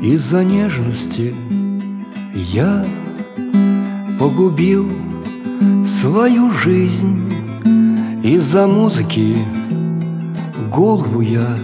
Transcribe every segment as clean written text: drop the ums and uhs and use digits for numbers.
Из-за нежности я погубил свою жизнь, из-за музыки голову я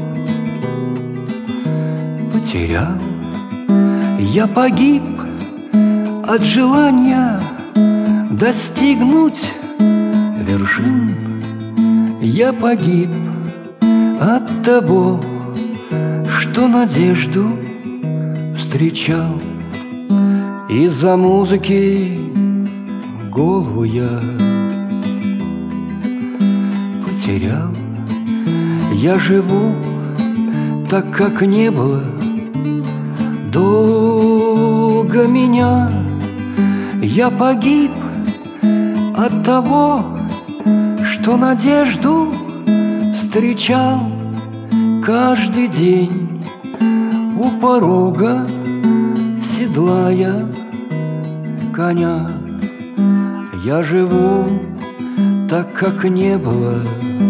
потерял. Я погиб от желания достигнуть вершин. Я погиб от того, что надежду встречал. Из-за музыки голову я потерял. Я живу так, как не было долго меня. Я погиб от того, что надежду встречал. Каждый день у порога седлая коня. Я живу так, как не было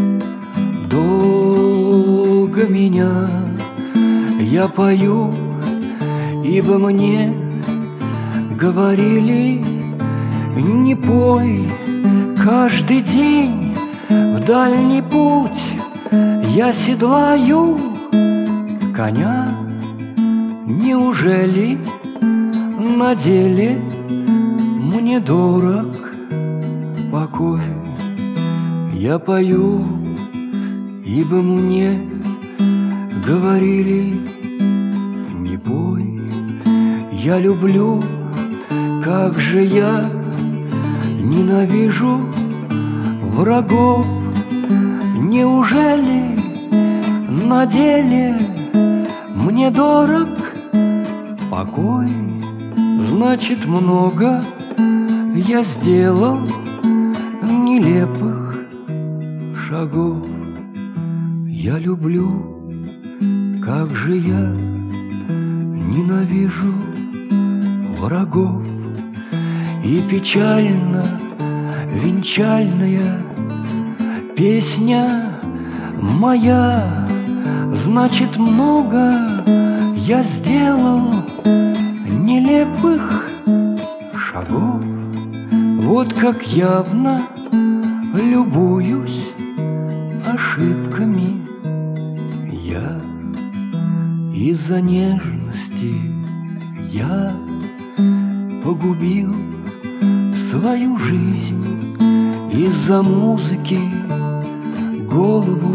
долго меня. Я пою, ибо мне говорили: не пой. Каждый день в дальний путь я седлаю коня. Неужели на деле мне дорог покой? Я пою, ибо мне говорили: не пой. Я люблю, как же я ненавижу врагов. Неужели на деле мне дорог покой? Значит, много я сделал нелепых шагов. Я люблю, как же я ненавижу врагов. И печально венчальная песня моя. Значит, много я сделал нелепых шагов. Вот как явно любуюсь ошибками я. Из-за нежности я погубил свою жизнь, из-за музыки голову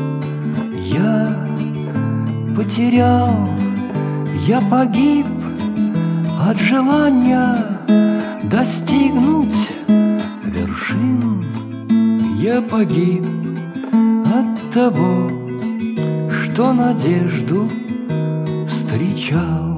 я потерял. Я погиб от желания достигнуть вершин. Я погиб от того, что надежду встречал.